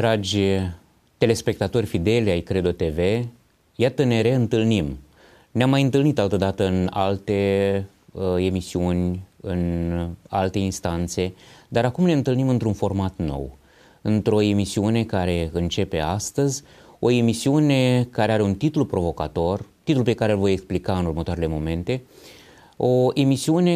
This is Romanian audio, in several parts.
Dragi telespectatori fideli ai Credo TV, iată ne reîntâlnim. Ne-am mai întâlnit altădată în alte emisiuni, în alte instanțe, dar acum ne întâlnim într-un format nou, într-o emisiune care începe astăzi, o emisiune care are un titlu provocator, titlul pe care îl voi explica în următoarele momente, o emisiune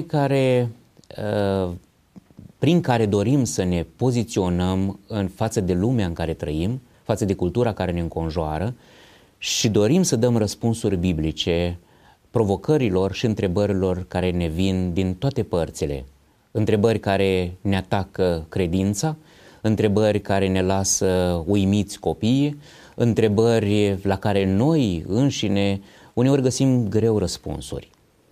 prin care dorim să ne poziționăm în față de lumea în care trăim, față de cultura care ne înconjoară și dorim să dăm răspunsuri biblice provocărilor și întrebărilor care ne vin din toate părțile. Întrebări care ne atacă credința, întrebări care ne lasă uimiți copiii, întrebări la care noi înșine uneori găsim greu răspunsuri.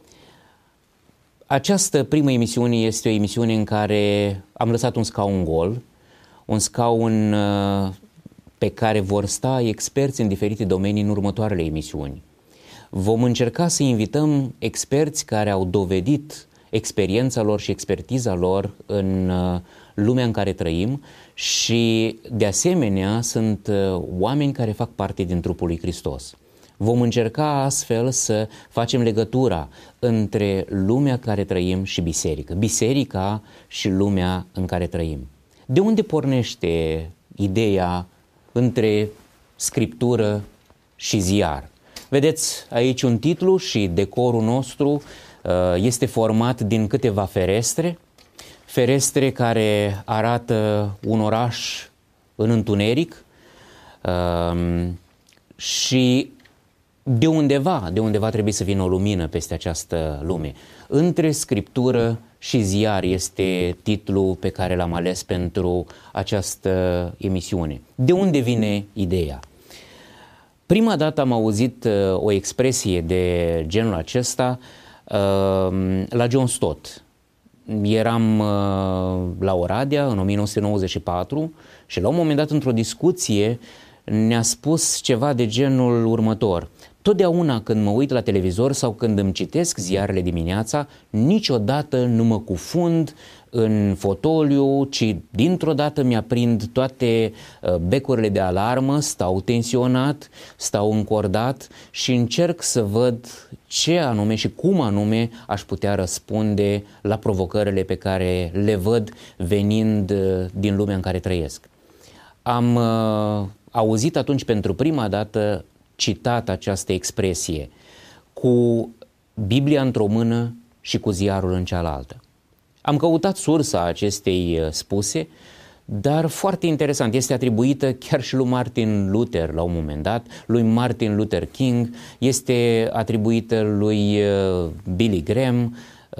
Această primă emisiune este o emisiune în care am lăsat un scaun gol, un scaun pe care vor sta experți în diferite domenii în următoarele emisiuni. Vom încerca să invităm experți care au dovedit experiența lor și expertiza lor în lumea în care trăim și de asemenea sunt oameni care fac parte din trupul lui Hristos. Vom încerca astfel să facem legătura între lumea în care trăim și biserică, biserica și lumea în care trăim. De unde pornește ideea între scriptură și ziar? Vedeți aici un titlu și decorul nostru este format din câteva ferestre care arată un oraș în întuneric și de undeva trebuie să vină o lumină peste această lume. Între scriptură și ziar este titlul pe care l-am ales pentru această emisiune. De unde vine ideea? Prima dată am auzit o expresie de genul acesta la John Stott. Eram la Oradea în 1994 și la un moment dat într-o discuție ne-a spus ceva de genul următor: totdeauna când mă uit la televizor sau când îmi citesc ziarele dimineața, niciodată nu mă cufund în fotoliu, ci dintr-o dată mi-aprind toate becurile de alarmă, stau tensionat, stau încordat și încerc să văd ce anume și cum anume aș putea răspunde la provocările pe care le văd venind din lumea în care trăiesc. Am auzit atunci pentru prima dată citat această expresie: cu Biblia într-o mână și cu ziarul în cealaltă. Am căutat sursa acestei spuse, dar foarte interesant, este atribuită chiar și lui Martin Luther la un moment dat, lui Martin Luther King, este atribuită lui Billy Graham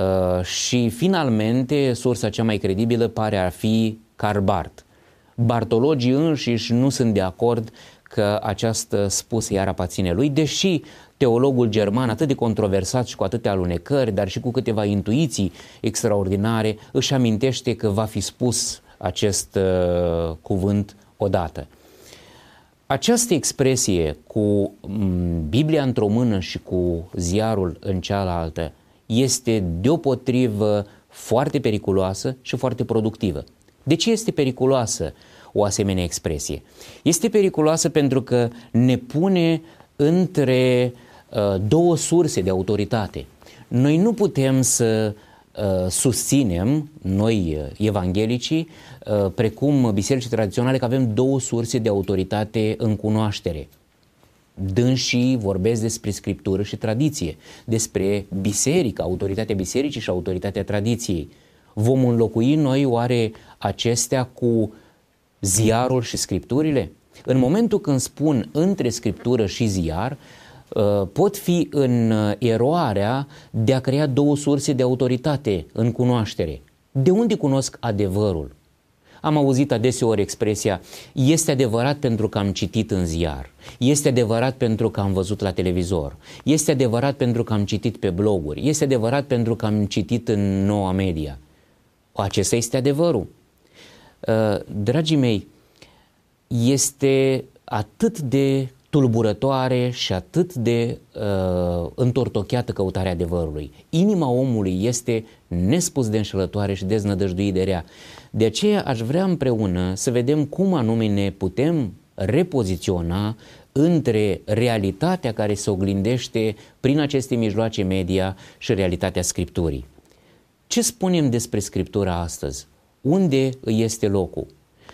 și finalmente sursa cea mai credibilă pare a fi Karl Barth. Bartologii înșiși nu sunt de acord că această spusă iar aparține lui, deși teologul german, atât de controversat și cu atâtea alunecări, dar și cu câteva intuiții extraordinare, își amintește că va fi spus acest cuvânt odată. Această expresie cu Biblia într-o mână și cu ziarul în cealaltă este deopotrivă foarte periculoasă și foarte productivă. De ce este periculoasă o asemenea expresie? Este periculoasă pentru că ne pune între două surse de autoritate. Noi nu putem să susținem, noi evanghelicii, precum bisericii tradiționale, că avem două surse de autoritate în cunoaștere. Dânsii vorbesc despre scriptură și tradiție, despre biserică, autoritatea bisericii și autoritatea tradiției. Vom înlocui noi oare acestea cu ziarul și scripturile? În momentul când spun între scriptură și ziar, pot fi în eroarea de a crea două surse de autoritate în cunoaștere. De unde cunosc adevărul? Am auzit adeseori expresia: este adevărat pentru că am citit în ziar, este adevărat pentru că am văzut la televizor, este adevărat pentru că am citit pe bloguri, este adevărat pentru că am citit în Noua Media. Acesta este adevărul. Dragii mei, este atât de tulburătoare și atât de întortocheată căutarea adevărului. Inima omului este nespus de înșelătoare și deznădăjduit de rea. De aceea aș vrea împreună să vedem cum anume ne putem repoziționa între realitatea care se oglindește prin aceste mijloace media și realitatea Scripturii. Ce spunem despre Scriptura astăzi? Unde îi este locul?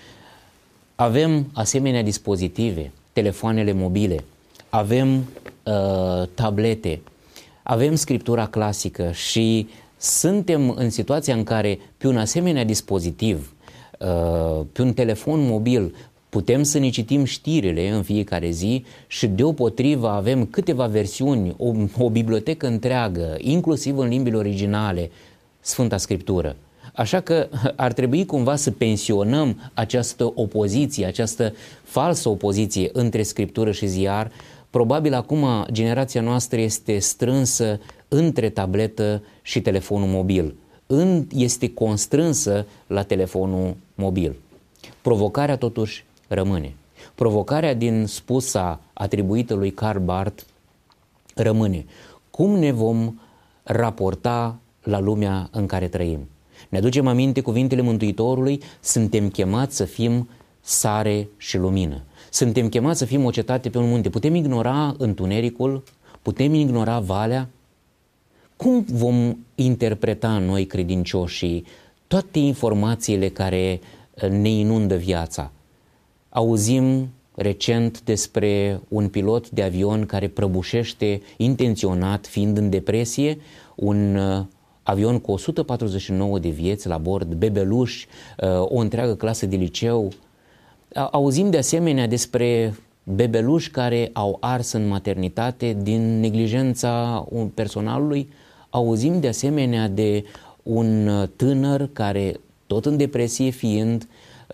Avem asemenea dispozitive, telefoanele mobile, avem tablete, avem Scriptura clasică și suntem în situația în care pe un asemenea dispozitiv, pe un telefon mobil, putem să ne citim știrile în fiecare zi și deopotrivă avem câteva versiuni, o bibliotecă întreagă, inclusiv în limbile originale, Sfânta Scriptură. Așa că ar trebui cumva să pensionăm această opoziție, această falsă opoziție între Scriptură și ziar. Probabil acum generația noastră este strânsă între tabletă și telefonul mobil. Este constrânsă la telefonul mobil. Provocarea totuși rămâne. Provocarea din spusa atribuită lui Karl Barth rămâne. Cum ne vom raporta la lumea în care trăim? Ne aducem aminte cuvintele Mântuitorului, suntem chemați să fim sare și lumină. Suntem chemați să fim o cetate pe un munte. Putem ignora întunericul? Putem ignora valea? Cum vom interpreta noi, credincioșii, toate informațiile care ne inundă viața? Auzim recent despre un pilot de avion care prăbușește intenționat, fiind în depresie, un avion cu 149 de vieți la bord, bebeluși, o întreagă clasă de liceu. Auzim de asemenea despre bebeluși care au ars în maternitate din neglijența personalului. Auzim de asemenea de un tânăr care, tot în depresie fiind,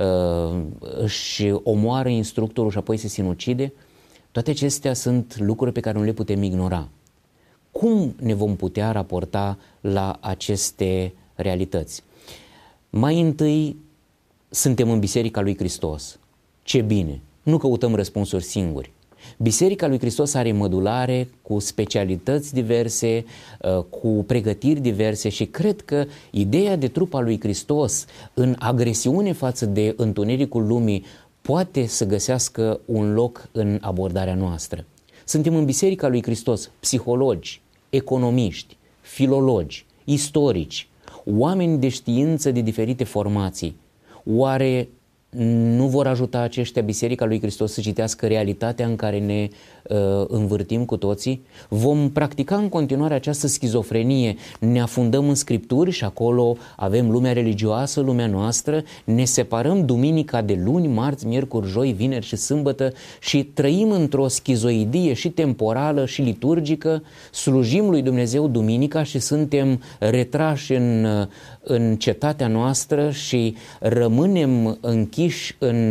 își omoară instructorul și apoi se sinucide. Toate acestea sunt lucruri pe care nu le putem ignora. Cum ne vom putea raporta la aceste realități? Mai întâi, suntem în Biserica lui Hristos. Ce bine! Nu căutăm răspunsuri singuri. Biserica lui Hristos are mădulare cu specialități diverse, cu pregătiri diverse și cred că ideea de trup al lui Hristos în agresiune față de întunericul lumii poate să găsească un loc în abordarea noastră. Suntem în Biserica lui Hristos psihologi, economiști, filologi, istorici, oameni de știință de diferite formații. Oare nu vor ajuta aceștia Biserica lui Hristos să citească realitatea în care ne învârtim cu toții? Vom practica în continuare această schizofrenie, ne afundăm în Scripturi și acolo avem lumea religioasă, lumea noastră, ne separăm duminica de luni, marți, miercuri, joi, vineri și sâmbătă și trăim într-o schizoidie și temporală și liturgică, slujim lui Dumnezeu duminica și suntem retrași în cetatea noastră și rămânem închiși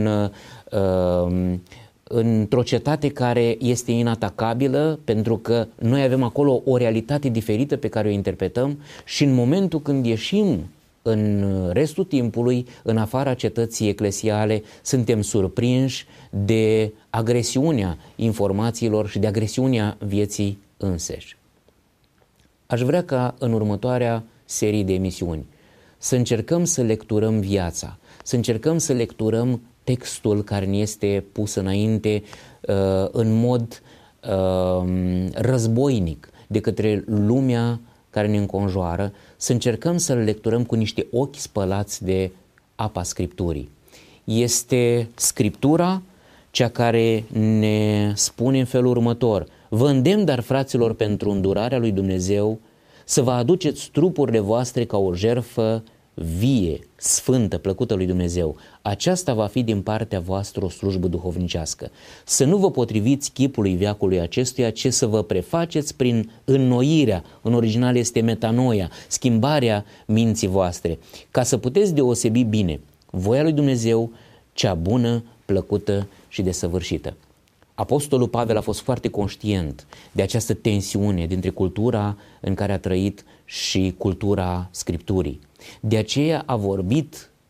într-o cetate care este inatacabilă, pentru că noi avem acolo o realitate diferită pe care o interpretăm și în momentul când ieșim în restul timpului, în afara cetății eclesiale, suntem surprinși de agresiunea informațiilor și de agresiunea vieții înseși. Aș vrea ca în următoarea serie de emisiuni să încercăm să lecturăm viața, să încercăm să lecturăm textul care ne este pus înainte în mod războinic de către lumea care ne înconjoară, să încercăm să-l lecturăm cu niște ochi spălați de apa Scripturii. Este Scriptura cea care ne spune în felul următor: vă îndemn, dar, fraților, pentru îndurarea lui Dumnezeu, să vă aduceți trupurile voastre ca o jertfă vie, sfântă, plăcută lui Dumnezeu. Aceasta va fi din partea voastră o slujbă duhovnicească. Să nu vă potriviți chipului veacului acestuia, ci să vă prefaceți prin înnoirea, în original este metanoia, schimbarea minții voastre, ca să puteți deosebi bine voia lui Dumnezeu, cea bună, plăcută și desăvârșită. Apostolul Pavel a fost foarte conștient de această tensiune dintre cultura în care a trăit și cultura Scripturii. De aceea a vorbit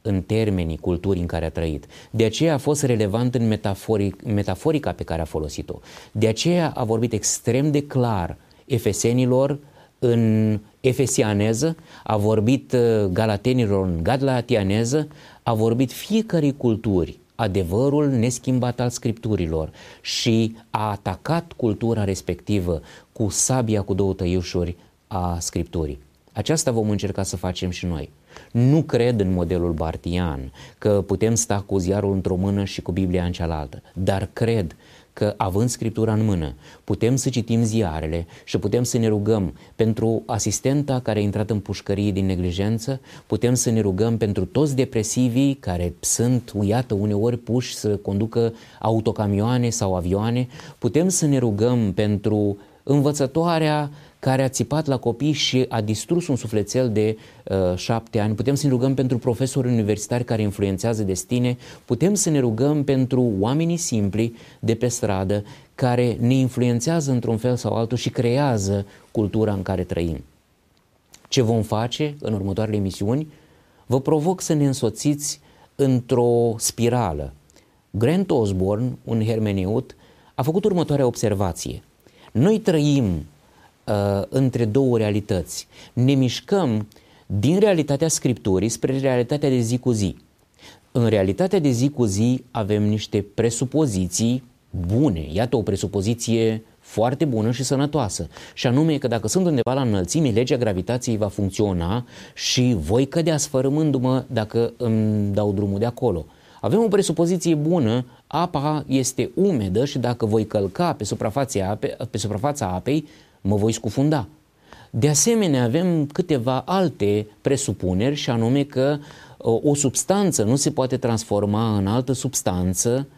în termenii culturii în care a trăit. De aceea a fost relevant în metaforica pe care a folosit-o. De aceea a vorbit extrem de clar efesenilor în efesianeză, a vorbit galatenilor în galatianeză, a vorbit fiecărei culturi adevărul neschimbat al Scripturilor și a atacat cultura respectivă cu sabia cu două tăiușuri a Scripturii. Aceasta vom încerca să facem și noi. Nu cred în modelul bartian, că putem sta cu ziarul într-o mână și cu Biblia în cealaltă, dar cred că având Scriptura în mână, putem să citim ziarele și putem să ne rugăm pentru asistenta care a intrat în pușcărie din neglijență, putem să ne rugăm pentru toți depresivii care sunt, iată, uneori puși să conducă autocamioane sau avioane, putem să ne rugăm pentru învățătoarea care a țipat la copii și a distrus un sufletel de 7 ani, putem să ne rugăm pentru profesori universitari care influențează destine, putem să ne rugăm pentru oamenii simpli de pe stradă care ne influențează într-un fel sau altul și creează cultura în care trăim. Ce vom face în următoarele emisiuni? Vă provoc să ne însoțiți într-o spirală. Grant Osborne, un hermeneut, a făcut următoarea observație. Noi trăim între două realități. Ne mișcăm din realitatea Scripturii spre realitatea de zi cu zi. În realitatea de zi cu zi avem niște presupoziții bune. Iată o presupoziție foarte bună și sănătoasă. Și anume că dacă sunt undeva la înălțime, legea gravitației va funcționa și voi cădea sfărâmându-mă dacă îmi dau drumul de acolo. Avem o presupoziție bună, apa este umedă și dacă voi călca pe suprafața apei, mă voi scufunda. De asemenea, avem câteva alte presupuneri și anume că o substanță nu se poate transforma în altă substanță,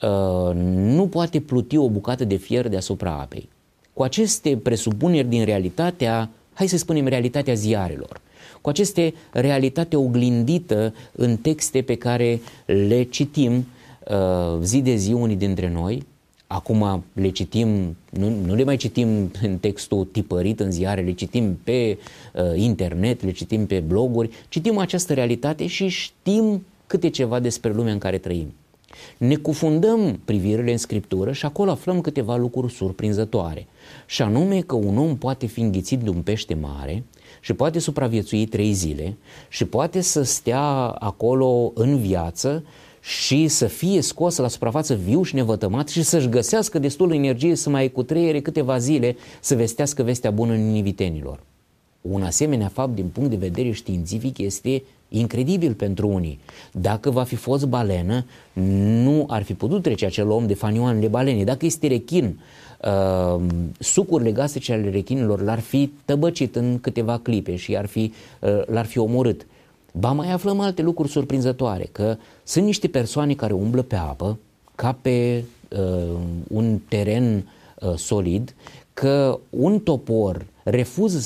nu poate pluti o bucată de fier deasupra apei. Cu aceste presupuneri din realitatea, hai să spunem realitatea ziarelor, cu aceste realitate oglindită în texte pe care le citim zi de zi unii dintre noi. Acum le citim, nu le mai citim în textul tipărit în ziare, le citim pe internet, le citim pe bloguri, citim această realitate și știm câte ceva despre lumea în care trăim. Ne cufundăm privirile în Scriptură și acolo aflăm câteva lucruri surprinzătoare. Și anume că un om poate fi înghițit de un pește mare și poate supraviețui 3 zile și poate să stea acolo în viață și să fie scos la suprafață viu și nevătămat și să-și găsească destul energie să mai cutreiere câteva zile să vestească vestea bună ninivitenilor. Un asemenea fapt din punct de vedere științific este incredibil pentru unii. Dacă va fi fost balenă, nu ar fi putut trece acel om de fanioanele balenei. Dacă este rechin, sucurile gastrice ale rechinilor l-ar fi tăbăcit în câteva clipe și l-ar fi omorât. Ba mai aflăm alte lucruri surprinzătoare, că sunt niște persoane care umblă pe apă, ca pe un teren solid, că un topor refuză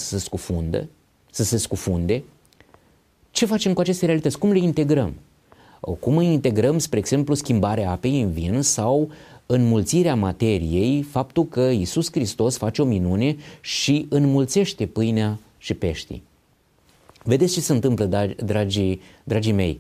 să se scufunde. Ce facem cu aceste realități? Cum le integrăm? Cum îi integrăm, spre exemplu, schimbarea apei în vin sau înmulțirea materiei, faptul că Iisus Hristos face o minune și înmulțește pâinea și peștii. Vedeți ce se întâmplă, dragii mei?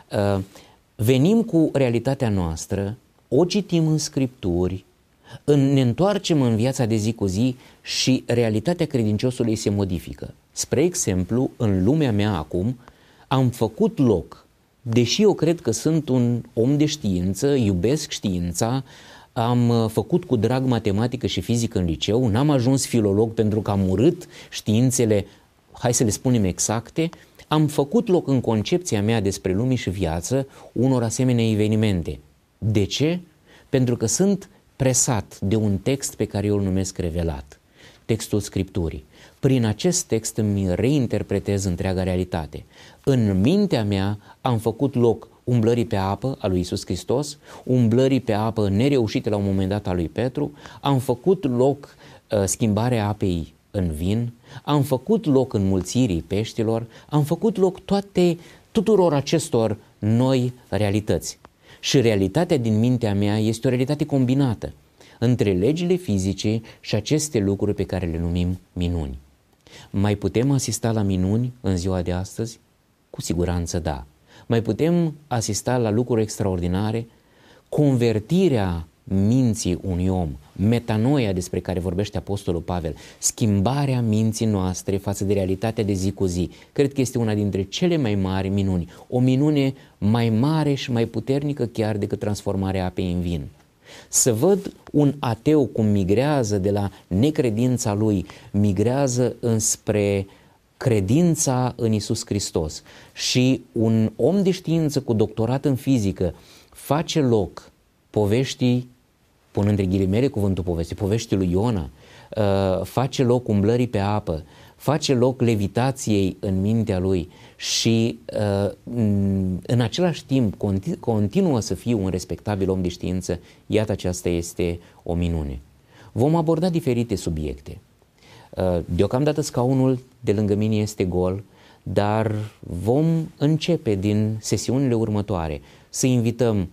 Venim cu realitatea noastră, o citim în Scripturi, ne întoarcem în viața de zi cu zi și realitatea credinciosului se modifică. Spre exemplu, în lumea mea acum am făcut loc, deși eu cred că sunt un om de știință, iubesc știința, am făcut cu drag matematică și fizică în liceu, n-am ajuns filolog pentru că am urât științele, hai să le spunem exacte, am făcut loc în concepția mea despre lume și viață unor asemenea evenimente. De ce? Pentru că sunt presat de un text pe care eu îl numesc revelat, textul Scripturii. Prin acest text îmi reinterpretez întreaga realitate. În mintea mea am făcut loc umblării pe apă a lui Iisus Hristos, umblării pe apă nereușite la un moment dat a lui Petru, am făcut loc schimbarea apei în vin, am făcut loc înmulțirii peștilor, am făcut loc tuturor acestor noi realități. Și realitatea din mintea mea este o realitate combinată între legile fizice și aceste lucruri pe care le numim minuni. Mai putem asista la minuni în ziua de astăzi? Cu siguranță da. mai putem asista la lucruri extraordinare, convertirea minții unui om, metanoia despre care vorbește Apostolul Pavel, schimbarea minții noastre față de realitatea de zi cu zi. Cred că este una dintre cele mai mari minuni, o minune mai mare și mai puternică chiar decât transformarea apei în vin. Să văd un ateu cum migrează de la necredința lui, migrează înspre credința în Iisus Hristos, și un om de știință cu doctorat în fizică face loc poveștii, pun între ghilimele cuvântul poveste, poveștii lui Iona, face loc umblării pe apă, face loc levitației în mintea lui și în același timp continuă să fie un respectabil om de știință. Iată, aceasta este o minune. Vom aborda diferite subiecte. Deocamdată scaunul de lângă mine este gol, dar vom începe din sesiunile următoare să invităm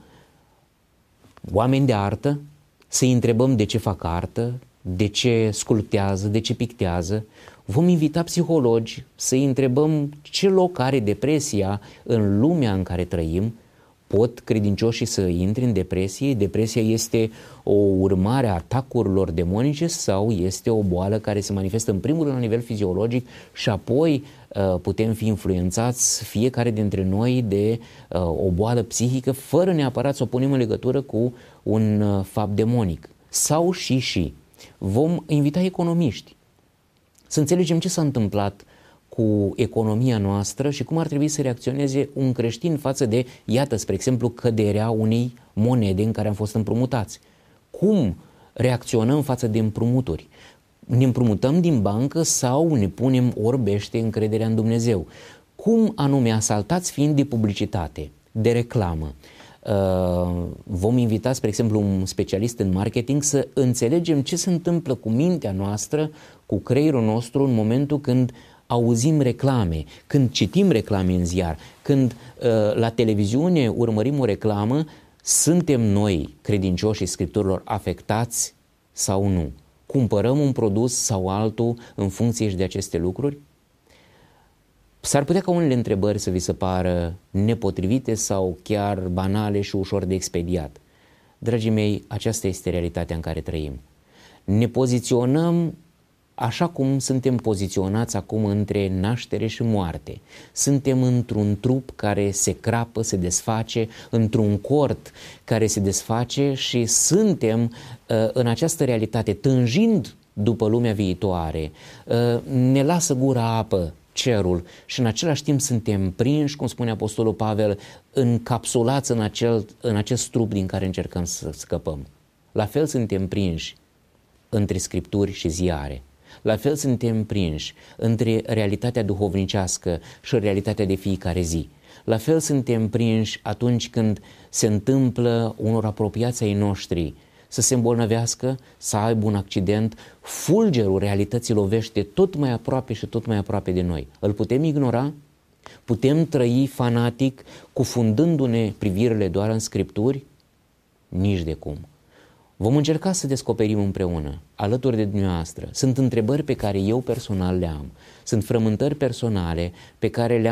oameni de artă, să-i întrebăm de ce fac artă, de ce sculptează, de ce pictează. Vom invita psihologi să-i întrebăm ce loc are depresia în lumea în care trăim. Pot credincioșii să intre în depresie? Depresia este o urmare a atacurilor demonice sau este o boală care se manifestă în primul rând la nivel fiziologic și apoi putem fi influențați fiecare dintre noi de o boală psihică fără neapărat să o punem în legătură cu un fapt demonic? Sau și vom invita economiști să înțelegem ce s-a întâmplat cu economia noastră și cum ar trebui să reacționeze un creștin față de, iată, spre exemplu, căderea unei monede în care am fost împrumutați. Cum reacționăm față de împrumuturi? Ne împrumutăm din bancă sau ne punem orbește încrederea în Dumnezeu? Cum anume, asaltați fiind de publicitate, de reclamă, vom invita, spre exemplu, un specialist în marketing să înțelegem ce se întâmplă cu mintea noastră, cu creierul nostru în momentul când auzim reclame, când citim reclame în ziar, când la televiziune urmărim o reclamă. Suntem noi, credincioșii Scripturilor, afectați sau nu? Cumpărăm un produs sau altul în funcție și de aceste lucruri? S-ar putea ca unele întrebări să vi se pară nepotrivite sau chiar banale și ușor de expediat. Dragii mei, aceasta este realitatea în care trăim. Ne poziționăm așa cum suntem poziționați acum între naștere și moarte. Suntem într-un trup care se crapă, se desface, într-un cort care se desface și suntem în această realitate, tânjind după lumea viitoare. Ne lasă gura apă cerul și în același timp suntem prinși, cum spune Apostolul Pavel, încapsulați în acest trup din care încercăm să scăpăm. La fel suntem prinși între Scripturi și ziare. La fel suntem prinși între realitatea duhovnicească și realitatea de fiecare zi. La fel suntem prinși atunci când se întâmplă unor apropiați ai noștri să se îmbolnăvească, să aibă un accident, fulgerul realității lovește tot mai aproape și tot mai aproape de noi. Îl putem ignora? Putem trăi fanatic, cufundându-ne privirile doar în Scripturi? Nici de cum. Vom încerca să descoperim împreună, alături de dumneavoastră. Sunt întrebări pe care eu personal le am. Sunt frământări personale pe care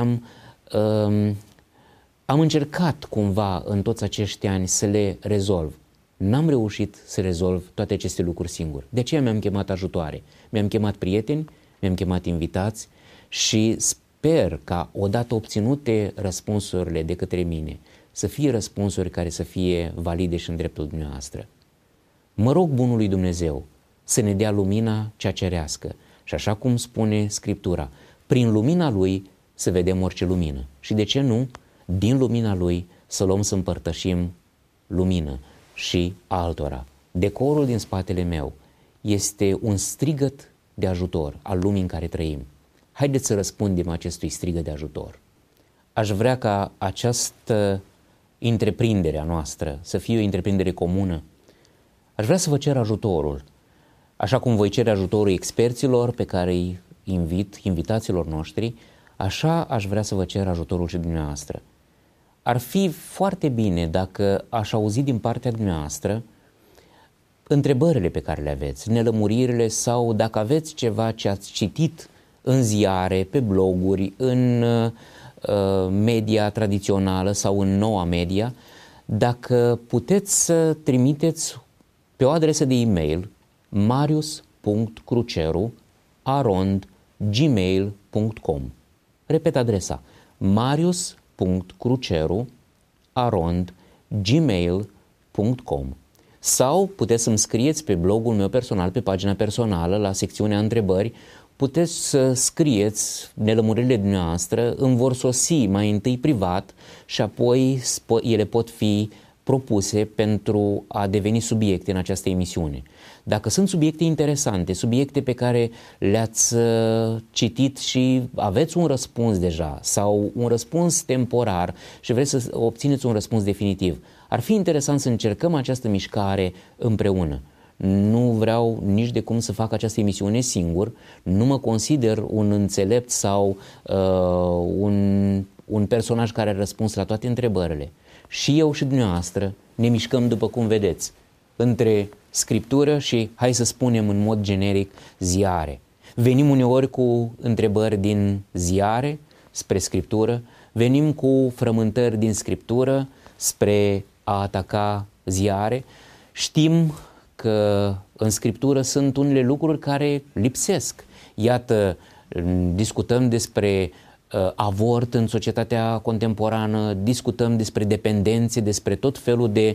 am încercat cumva în toți acești ani să le rezolv. N-am reușit să rezolv toate aceste lucruri singur. De aceea mi-am chemat ajutoare. Mi-am chemat prieteni, mi-am chemat invitați și sper ca odată obținute răspunsurile de către mine să fie răspunsuri care să fie valide și în dreptul dumneavoastră. Mă rog bunului Dumnezeu să ne dea lumina cea cerească și așa cum spune Scriptura, prin lumina Lui să vedem orice lumină. Și de ce nu? Din lumina Lui să luăm să împărtășim lumină și altora. Decorul din spatele meu este un strigăt de ajutor al lumii în care trăim. Haideți să răspundem acestui strigăt de ajutor. Aș vrea ca această întreprindere a noastră să fie o întreprindere comună. Aș vrea să vă cer ajutorul, așa cum voi cere ajutorul experților pe care îi invitaților noștri, așa aș vrea să vă cer ajutorul și dumneavoastră. Ar fi foarte bine dacă aș auzi din partea dumneavoastră întrebările pe care le aveți, nelămuririle sau dacă aveți ceva ce ați citit în ziare, pe bloguri, în media tradițională sau în noua media, dacă puteți să trimiteți pe o adresă de e-mail marius.cruceru@gmail.com. Repet adresa: marius.cruceru@gmail.com. Sau puteți să-mi scrieți pe blogul meu personal, pe pagina personală, la secțiunea întrebări. Puteți să scrieți nelămuririle dumneavoastră, îmi vor sosi mai întâi privat și apoi ele pot fi propuse pentru a deveni subiecte în această emisiune. Dacă sunt subiecte interesante, subiecte pe care le-ați citit și aveți un răspuns deja sau un răspuns temporar și vreți să obțineți un răspuns definitiv, ar fi interesant să încercăm această mișcare împreună. Nu vreau nici de cum să fac această emisiune singur, nu mă consider un înțelept sau un personaj care a răspuns la toate întrebările. Și eu și dumneavoastră ne mișcăm, după cum vedeți, între scriptură și, hai să spunem în mod generic, ziare. Venim uneori cu întrebări din ziare spre scriptură, venim cu frământări din scriptură spre a ataca ziare. Știm că în scriptură sunt unele lucruri care lipsesc. Iată, discutăm despre avort în societatea contemporană, discutăm despre dependențe, despre tot felul de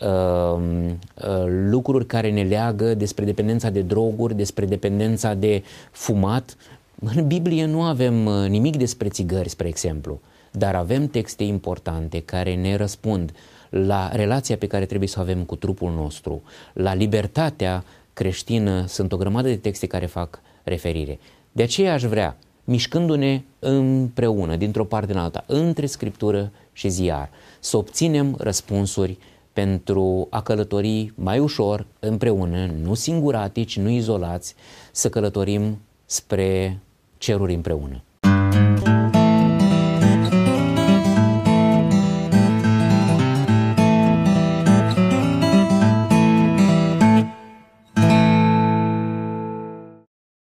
lucruri care ne leagă, despre dependența de droguri, despre dependența de fumat. În Biblie nu avem nimic despre țigări, spre exemplu, dar avem texte importante care ne răspund la relația pe care trebuie să o avem cu trupul nostru, la libertatea creștină. Sunt o grămadă de texte care fac referire. De aceea aș vrea, mișcându-ne împreună, dintr-o parte în alta, între scriptură și ziar, să obținem răspunsuri pentru a călători mai ușor împreună, nu singuratici, nu izolați, să călătorim spre ceruri împreună.